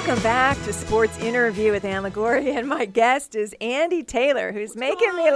Welcome back to Sports Interview with Ann Liguori, and my guest is Andy Taylor, who's making me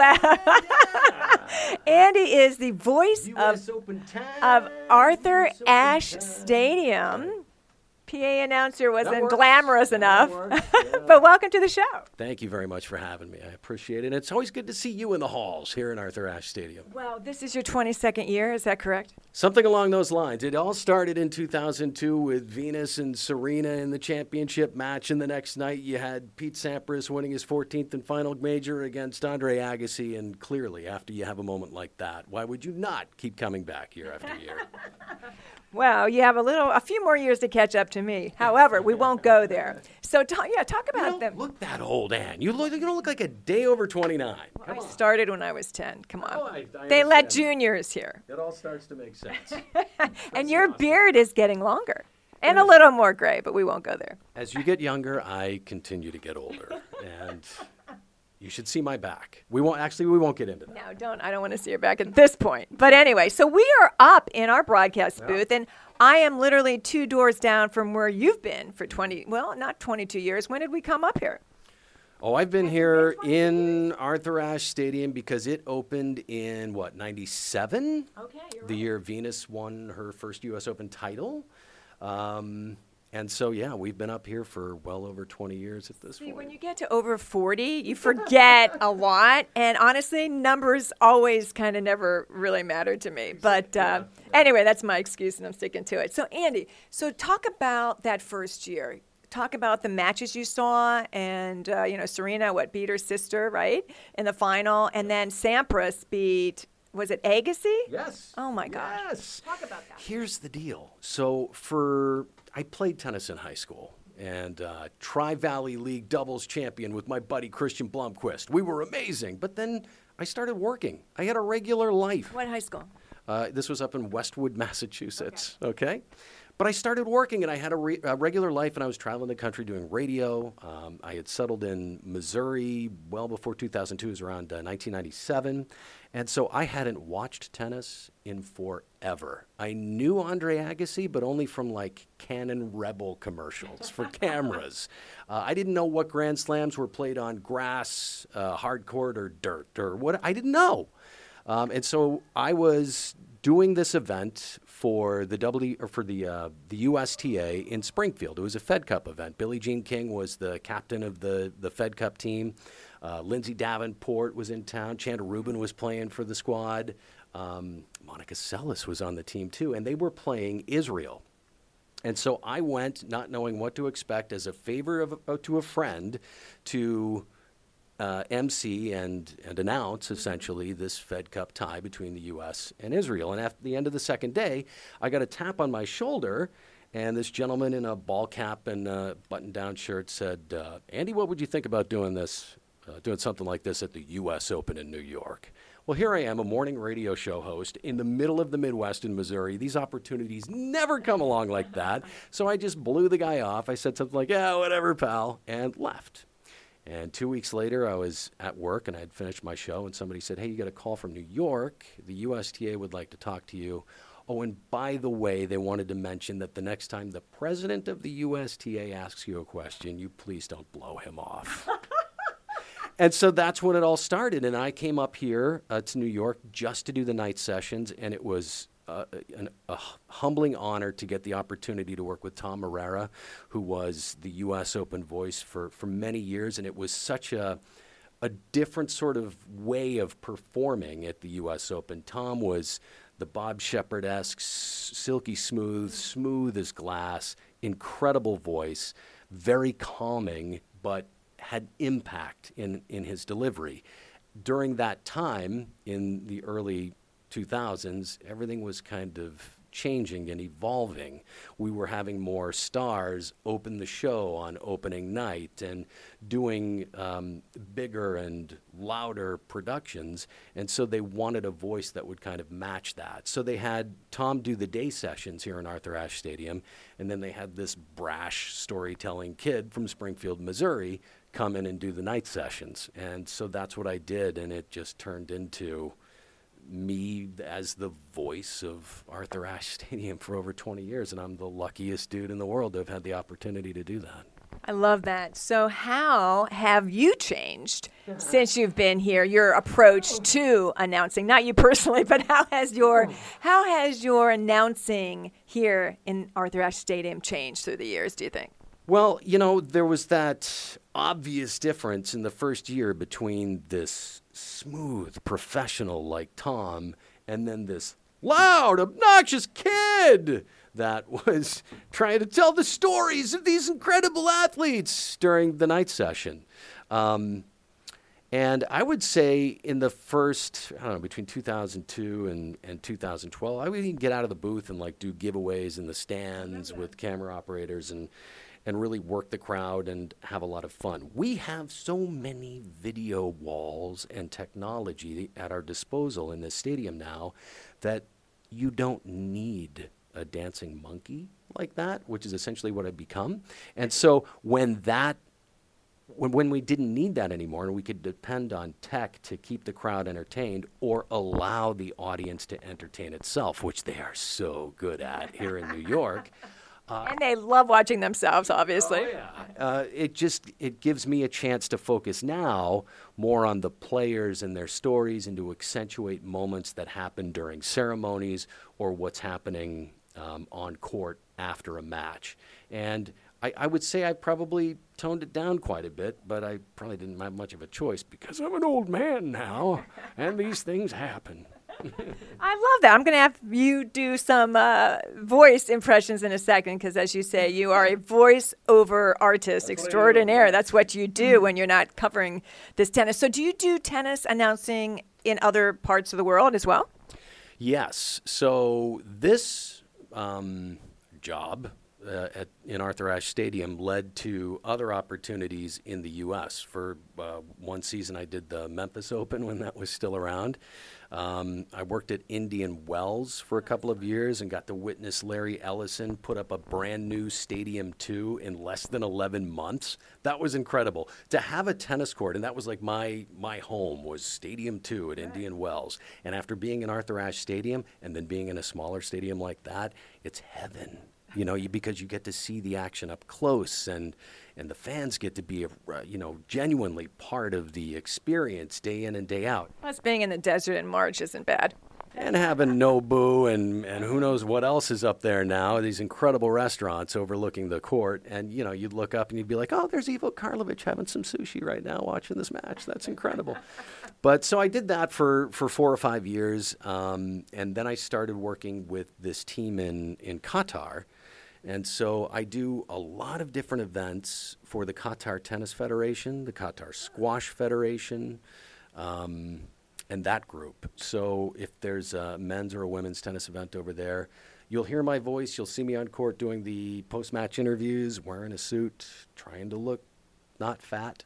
laugh. Andy is the voice of Arthur Ashe Stadium. PA announcer wasn't glamorous enough, but welcome to the show. Thank you very much for having me. I appreciate it. And it's always good to see you in the halls here in Arthur Ashe Stadium. Well, this is your 22nd year, is that correct? Something along those lines. It all started in 2002 with Venus and Serena in the championship match, and the next night you had Pete Sampras winning his 14th and final major against Andre Agassi, and clearly after you have a moment like that, why would you not keep coming back year after year? Well, you have a few more years to catch up to me. However, we won't go there. So, talk about them. Look that old, Ann. You don't look like a day over 29. I started when I was 10. Come on. Oh, I they let understand. juniors here. It all starts to make sense. And your beard is getting longer and a little more gray, but we won't go there. As you get younger, I continue to get older, and you should see my back. We won't get into that. No, I don't want to see your back at this point. But anyway, so we are up in our broadcast booth, and I am literally 2 doors down from where you've been for not 22 years. When did we come up here? Oh, I've been here in Arthur Ashe Stadium because it opened in, 97? Okay, you're the year Venus won her first U.S. Open title. And so, we've been up here for well over 20 years at this point. When you get to over 40, you forget a lot. And honestly, numbers always kind of never really mattered to me. But anyway, that's my excuse, and I'm sticking to it. So, Andy, talk about that first year. Talk about the matches you saw, and, Serena, beat her sister, right, in the final. And then Sampras beat, was it Agassi? Yes. Oh, my gosh. Yes. Talk about that. Here's the deal. So, I played tennis in high school, and Tri-Valley League doubles champion with my buddy Christian Blomqvist. We were amazing, but then I started working. I had a regular life. What high school? This was up in Westwood, Massachusetts, okay? But I started working, and I had a regular life, and I was traveling the country doing radio. I had settled in Missouri well before 2002. It was around 1997. And so I hadn't watched tennis in forever. I knew Andre Agassi, but only from Canon Rebel commercials for cameras. I didn't know what Grand Slams were played on grass, hard court, or dirt, or what. I didn't know. And so I was doing this event for the USTA in Springfield. It was a Fed Cup event. Billie Jean King was the captain of the Fed Cup team. Lindsay Davenport was in town. Chanda Rubin was playing for the squad. Monica Seles was on the team too, and they were playing Israel. And so I went, not knowing what to expect, as a favor to a friend, to MC and announce, essentially, this Fed Cup tie between the U.S. and Israel. And after the end of the second day, I got a tap on my shoulder, and this gentleman in a ball cap and a button-down shirt said, Andy, what would you think about doing something like this at the U.S. Open in New York? Well, here I am, a morning radio show host in the middle of the Midwest in Missouri. These opportunities never come along like that. So I just blew the guy off. I said something like, yeah, whatever, pal, and left. And 2 weeks later, I was at work, and I had finished my show, and somebody said, hey, you got a call from New York. The USTA would like to talk to you. Oh, and by the way, they wanted to mention that the next time the president of the USTA asks you a question, you please don't blow him off. And so that's when it all started. And I came up here to New York just to do the night sessions, and it was a humbling honor to get the opportunity to work with Tom Herrera, who was the U.S. Open voice for many years. And it was such a different sort of way of performing at the U.S. Open. Tom was the Bob Shepard-esque, silky smooth as glass, incredible voice, very calming, but had impact in his delivery. During that time, in the early 2000s, everything was kind of changing and evolving. We were having more stars open the show on opening night and doing bigger and louder productions, and so they wanted a voice that would kind of match that. So they had Tom do the day sessions here in Arthur Ashe Stadium, and then they had this brash storytelling kid from Springfield, Missouri, come in and do the night sessions. And so that's what I did, and it just turned into me as the voice of Arthur Ashe Stadium for over 20 years, and I'm the luckiest dude in the world to have had the opportunity to do that. I love that. So how have you changed since you've been here, your approach to announcing? Not you personally, but how has your announcing here in Arthur Ashe Stadium changed through the years, do you think? Well, there was that obvious difference in the first year between this smooth professional like Tom and then this loud, obnoxious kid that was trying to tell the stories of these incredible athletes during the night session. And I would say in the first, between 2002 and 2012, I would even get out of the booth and do giveaways in the stands with camera operators and really work the crowd and have a lot of fun. We have so many video walls and technology at our disposal in this stadium now that you don't need a dancing monkey like that, which is essentially what I've become. And so when we didn't need that anymore and we could depend on tech to keep the crowd entertained or allow the audience to entertain itself, which they are so good at here in New York. And they love watching themselves, obviously. Oh, yeah. It gives me a chance to focus now more on the players and their stories and to accentuate moments that happen during ceremonies or what's happening on court after a match. And I would say I probably toned it down quite a bit, but I probably didn't have much of a choice because I'm an old man now, and these things happen. I love that. I'm going to have you do some voice impressions in a second because, as you say, you are a voice-over artist extraordinaire. That's what you do when you're not covering this tennis. So do you do tennis announcing in other parts of the world as well? Yes. So this job in Arthur Ashe Stadium led to other opportunities in the U.S. For one season, I did the Memphis Open when that was still around. I worked at Indian Wells for a couple of years and got to witness Larry Ellison put up a brand new Stadium 2 in less than 11 months. That was incredible. To have a tennis court, and that was my home, was Stadium 2 at Indian Wells. And after being in Arthur Ashe Stadium and then being in a smaller stadium like that, it's heaven. Because you get to see the action up close and the fans get to be, genuinely part of the experience day in and day out. Plus, being in the desert in March isn't bad. And having Nobu and who knows what else is up there now, these incredible restaurants overlooking the court. And, you'd look up and you'd be like, oh, there's Ivo Karlovic having some sushi right now watching this match. That's incredible. But so I did that for 4 or 5 years. And then I started working with this team in Qatar. And so I do a lot of different events for the Qatar Tennis Federation, the Qatar Squash Federation, and that group. So if there's a men's or a women's tennis event over there, you'll hear my voice. You'll see me on court doing the post-match interviews, wearing a suit, trying to look not fat.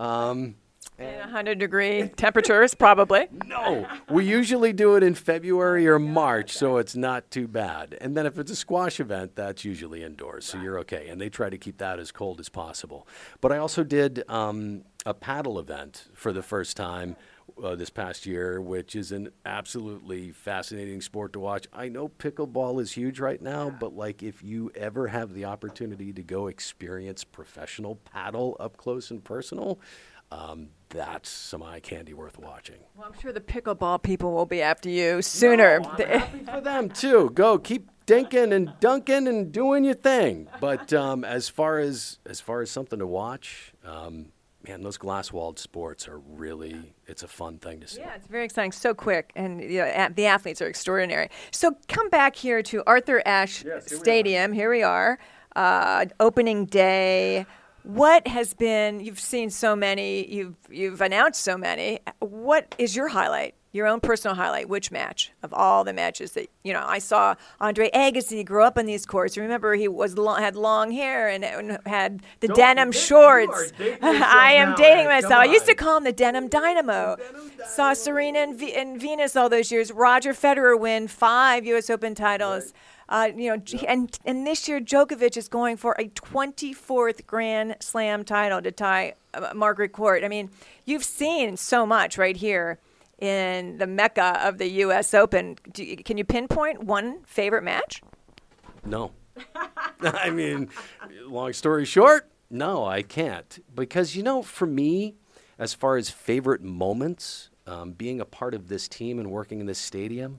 In 100-degree temperatures, probably. No, we usually do it in February or March, so it's not too bad. And then if it's a squash event, that's usually indoors, so you're okay. And they try to keep that as cold as possible. But I also did a paddle event for the first time this past year, which is an absolutely fascinating sport to watch. I know pickleball is huge right now, but if you ever have the opportunity to go experience professional paddle up close and personal, that's some eye candy worth watching. Well, I'm sure the pickleball people will be after you sooner. No, I'm happy for them too. Go keep dinking and dunking and doing your thing. But as far as something to watch, man, those glass-walled sports are really, it's a fun thing to see. Yeah, it's very exciting, so quick, and the athletes are extraordinary. So come back here to Arthur Ashe Stadium. Here we are, opening day. What has been, you've seen so many, you've announced so many. What is your highlight, your own personal highlight? Which match of all the matches that, I saw Andre Agassi grow up on these courts. Remember, he had long hair and had the denim shorts. I am dating myself. I used to call him the Denim Dynamo. Saw Serena and Venus all those years. Roger Federer win 5 U.S. Open titles. And this year Djokovic is going for a 24th Grand Slam title to tie Margaret Court. I mean, you've seen so much right here in the mecca of the U.S. Open. Can you pinpoint one favorite match? No. I mean, long story short, No, I can't. Because, for me, as far as favorite moments, being a part of this team and working in this stadium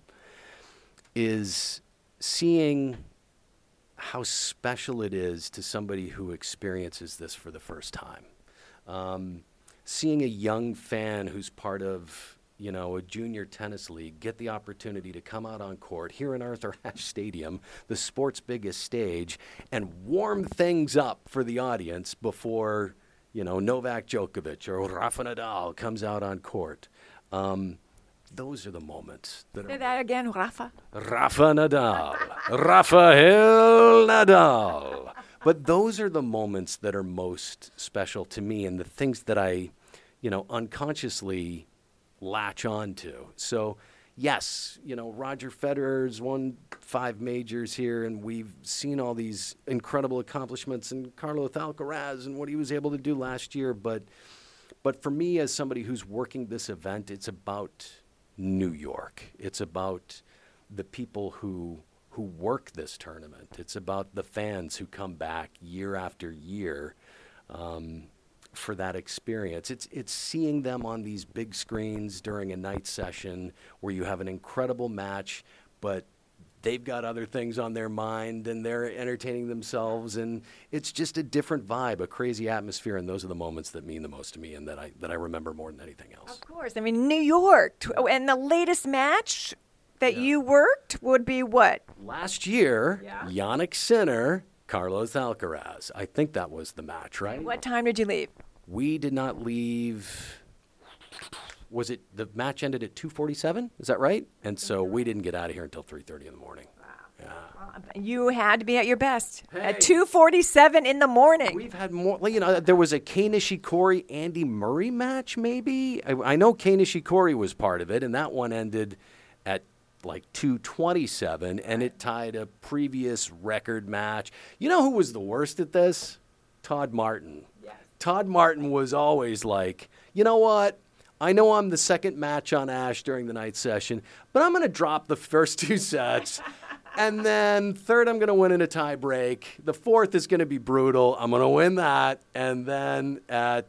is seeing how special it is to somebody who experiences this for the first time. Seeing a young fan who's part of, a junior tennis league get the opportunity to come out on court here in Arthur Ashe Stadium, the sport's biggest stage, and warm things up for the audience before, Novak Djokovic or Rafa Nadal comes out on court. Those are the moments that Say that again, Rafa. Rafa Nadal. Rafael Nadal. But those are the moments that are most special to me and the things that I, unconsciously latch on to. So, yes, Roger Federer's won 5 majors here, and we've seen all these incredible accomplishments in Carlos Alcaraz and what he was able to do last year. But for me, as somebody who's working this event, it's about New York. It's about the people who work this tournament. It's about the fans who come back year after year for that experience. It's seeing them on these big screens during a night session where you have an incredible match, but they've got other things on their mind and they're entertaining themselves, and it's just a different vibe, a crazy atmosphere, and those are the moments that mean the most to me and that I remember more than anything else. Of course. I mean, New York. And the latest match that you worked would be what? Last year, Jannik Sinner, Carlos Alcaraz. I think that was the match, right? What time did you leave? We did not leave. Was it the match ended at 2:47? Is that right? And so we didn't get out of here until 3:30 in the morning. Wow. Yeah. You had to be at your best at Hey. 2:47 in the morning. We've had more. There was a Kei Nishikori Andy Murray match. Maybe I know Kei Nishikori was part of it, and that one ended at like 2:27, and it tied a previous record match. You know who was the worst at this? Todd Martin. Yes. Todd Martin was always like, you know what? I know I'm the second match on Ashe during the night session, but I'm going to drop the first 2 sets. And then third, I'm going to win in a tie break. The fourth is going to be brutal. I'm going to win that. And then at,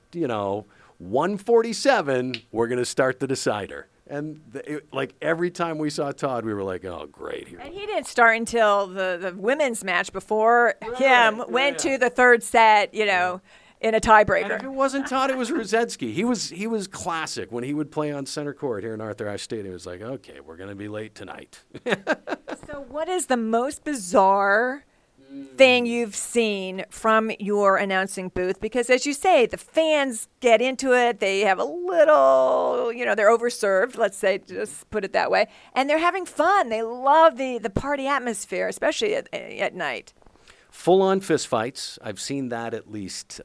1:47, we're going to start the decider. And every time we saw Todd, we were like, oh, great. Here. And he didn't start until the women's match before him went to the third set, in a And tiebreaker. if it wasn't Todd, it was Ruzetsky. He was classic when he would play on center court here in Arthur Ashe Stadium. It was like, okay, we're going to be late tonight. So what is the most bizarre thing you've seen from your announcing booth? Because as you say, the fans get into it. They have a little, they're overserved, let's say, just put it that way. And they're having fun. They love the party atmosphere, especially at night. Full-on fistfights. I've seen that at least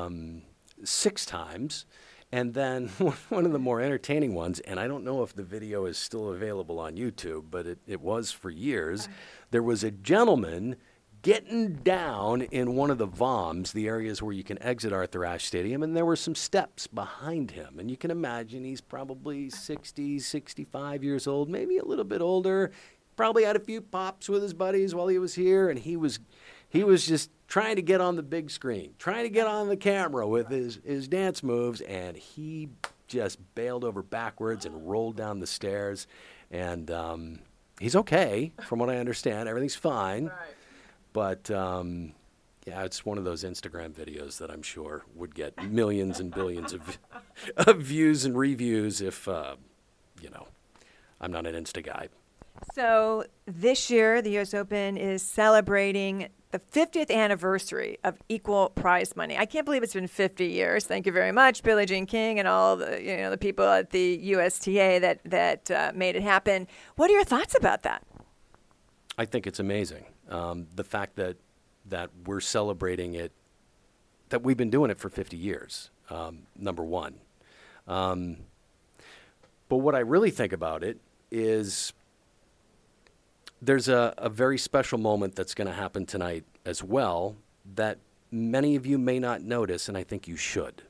6 times. And then one of the more entertaining ones, and I don't know if the video is still available on YouTube, but it was for years. There was a gentleman getting down in one of the VOMs, the areas where you can exit Arthur Ashe Stadium, and there were some steps behind him. And you can imagine he's probably 60, 65 years old, maybe a little bit older. Probably had a few pops with his buddies while he was here, and he was just trying to get on the big screen, trying to get on the camera with his dance moves, and he just bailed over backwards and rolled down the stairs. And he's okay, from what I understand. Everything's fine. Right. But, it's one of those Instagram videos that I'm sure would get millions and billions of views and reviews if, I'm not an Insta guy. So this year, the U.S. Open is celebrating the 50th anniversary of equal prize money. I can't believe it's been 50 years. Thank you very much, Billie Jean King and all the the people at the USTA that made it happen. What are your thoughts about that? I think it's amazing. The fact that we're celebrating it, that we've been doing it for 50 years, number one. But what I really think about it is there's a very special moment that's going to happen tonight as well that many of you may not notice, and I think you should.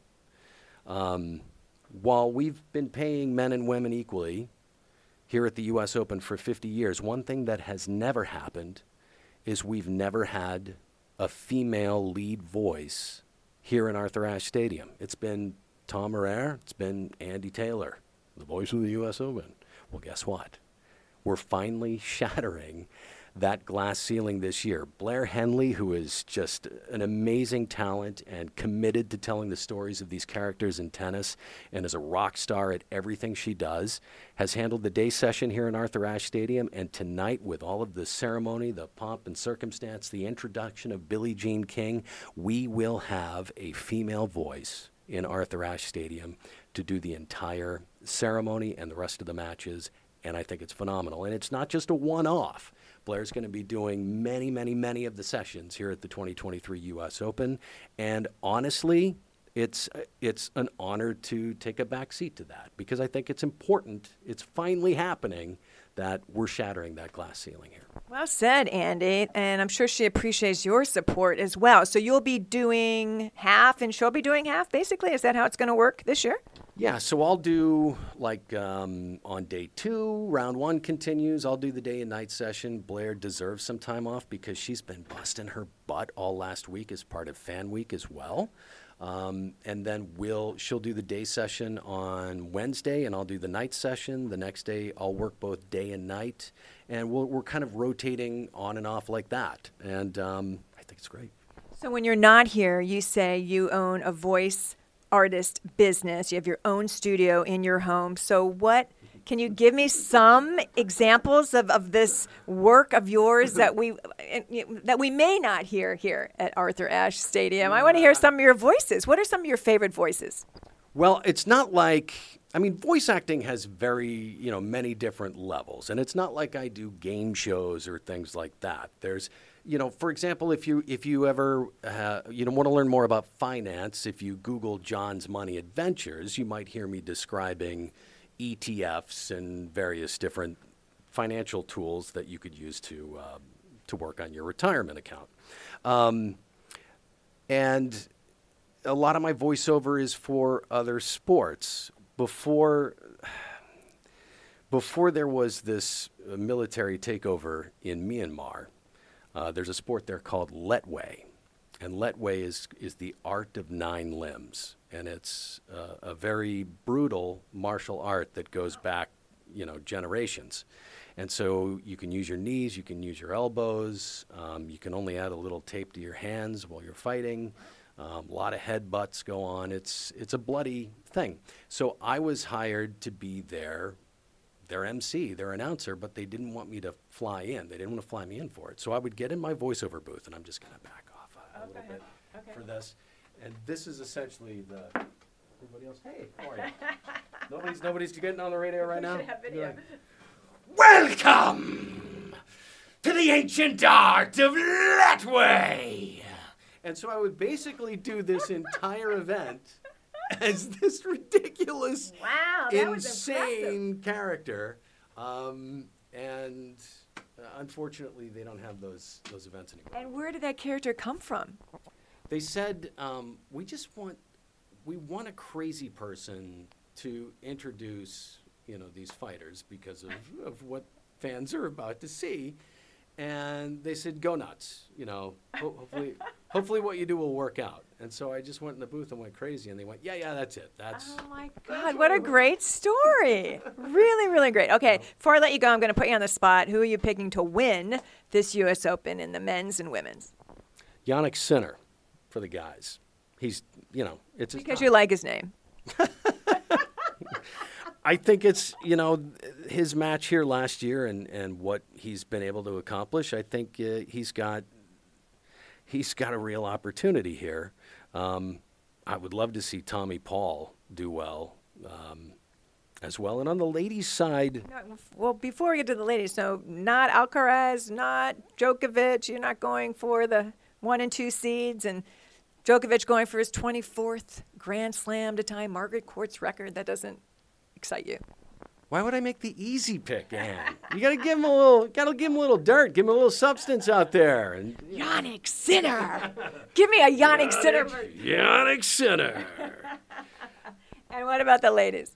While we've been paying men and women equally here at the U.S. Open for 50 years, one thing that has never happened is we've never had a female lead voice here in Arthur Ashe Stadium. It's been Tom Herrera, it's been Andy Taylor, the voice of the U.S. Open. Well, guess what? We're finally shattering that glass ceiling this year. Blair Henley, who is just an amazing talent and committed to telling the stories of these characters in tennis and is a rock star at everything she does, has handled the day session here in Arthur Ashe Stadium. And tonight, with all of the ceremony, the pomp and circumstance, the introduction of Billie Jean King, we will have a female voice in Arthur Ashe Stadium to do the entire ceremony and the rest of the matches. And I think it's phenomenal. And it's not just a one-off. Blair's going to be doing many, many, many of the sessions here at the 2023 U.S. Open. And honestly, it's an honor to take a back seat to that because I think it's important. It's finally happening that we're shattering that glass ceiling here. Well said, Andy. And I'm sure she appreciates your support as well. So you'll be doing half and she'll be doing half, basically? Is that how it's going to work this year? Yeah, so I'll do, on day 2, round 1 continues. I'll do the day and night session. Blair deserves some time off because she's been busting her butt all last week as part of Fan Week as well. And then she'll do the day session on Wednesday, and I'll do the night session. The next day, I'll work both day and night. And we're kind of rotating on and off like that. And I think it's great. So when you're not here, you say you own a voice artist business. You have your own studio in your home. So can you give me some examples of this work of yours that we may not hear here at Arthur Ashe Stadium? I want to hear some of your voices. What are some of your favorite voices? Well, it's not voice acting has many different levels, and it's not like I do game shows or things like that. There's, for example, if you ever want to learn more about finance, if you Google John's Money Adventures, you might hear me describing ETFs and various different financial tools that you could use to work on your retirement account. And a lot of my voiceover is for other sports. Before there was this military takeover in Myanmar, there's a sport there called Letway. And Letway is the art of 9 limbs. And it's a very brutal martial art that goes back, generations. And so you can use your knees, you can use your elbows, you can only add a little tape to your hands while you're fighting. A lot of headbutts go on. It's a bloody thing. So I was hired to be their MC, their announcer, but they didn't want me to fly in. They didn't want to fly me in for it. So I would get in my voiceover booth, and I'm just going to back off a little bit for this. And this is essentially everybody else, hey, how are you? Nobody's getting on the radio right now? Have video. Welcome to the ancient art of Letway. And so I would basically do this entire event as this ridiculous, insane character. And unfortunately, they don't have those events anymore. And where did that character come from? They said, we want a crazy person to introduce, these fighters because of what fans are about to see. And they said, go nuts, hopefully what you do will work out. And so I just went in the booth and went crazy, and they went, yeah, that's it. Oh, my God, what a great story. Really, really great. Okay, before I let you go, I'm going to put you on the spot. Who are you picking to win this U.S. Open in the men's and women's? Jannik Sinner for the guys. He's, it's because you like his name. I think it's, his match here last year and what he's been able to accomplish. I think he's got a real opportunity here. I would love to see Tommy Paul do well as well. And on the ladies' side... Well, before we get to the ladies, so not Alcaraz, not Djokovic. You're not going for the 1 and 2 seeds, and Djokovic going for his 24th Grand Slam to tie Margaret Court's record. That doesn't excite you? Why would I make the easy pick, Ann? You gotta give him a little dirt, give him a little substance out there. And Jannik Sinner. Give me a Jannik Sinner. Jannik Sinner. And what about the ladies?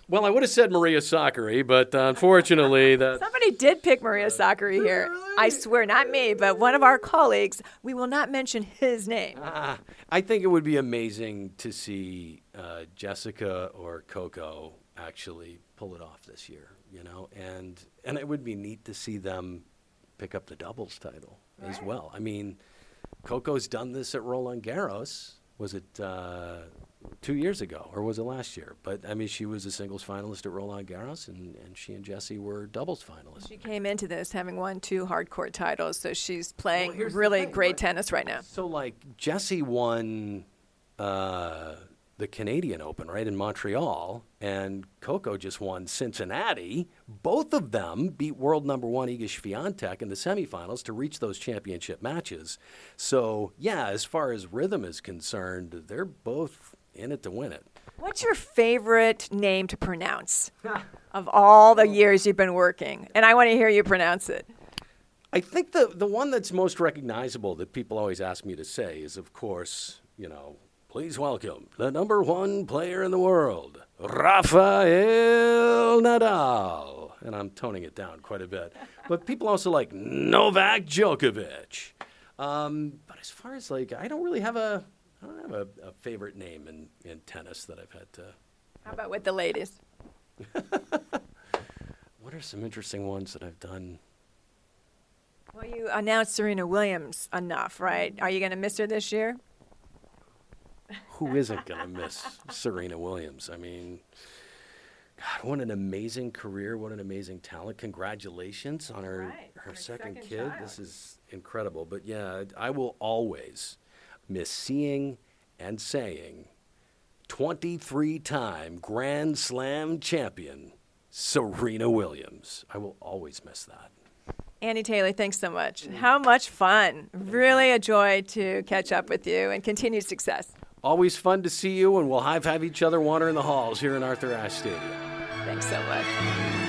Well, I would have said Maria Sakkari, but unfortunately, Somebody did pick Maria Sakkari here. I swear, not me, but one of our colleagues. We will not mention his name. I think it would be amazing to see Jessica or Coco actually pull it off this year, and it would be neat to see them pick up the doubles title as well. I mean, Coco's done this at Roland Garros. Was it 2 years ago, or was it last year? But, I mean, she was a singles finalist at Roland Garros, and she and Jessie were doubles finalists. She came into this having won 2 hardcourt titles, so she's playing really great tennis right now. So, like, Jessie won the Canadian Open, right, in Montreal, and Coco just won Cincinnati. Both of them beat world number 1 Iga Swiatek in the semifinals to reach those championship matches. So, yeah, as far as rhythm is concerned, they're both in it to win it. What's your favorite name to pronounce of all the years you've been working? And I want to hear you pronounce it. I think the one that's most recognizable that people always ask me to say is, of course, please welcome the number 1 player in the world, Rafael Nadal. And I'm toning it down quite a bit. But people also like Novak Djokovic. But as far as I don't have a favorite name in tennis that I've had to. How about with the ladies? What are some interesting ones that I've done? Well, you announced Serena Williams enough, right? Are you going to miss her this year? Who isn't going to miss Serena Williams? I mean, God, what an amazing career. What an amazing talent. Congratulations on her second kid. Child. This is incredible. But, yeah, I will always miss seeing and saying 23-time Grand Slam champion Serena Williams. I will always miss that. Andy Taylor, thanks so much. How much fun. Really a joy to catch up with you, and continued success. Always fun to see you, and we'll have each other wandering the halls here in Arthur Ashe Stadium. Thanks so much.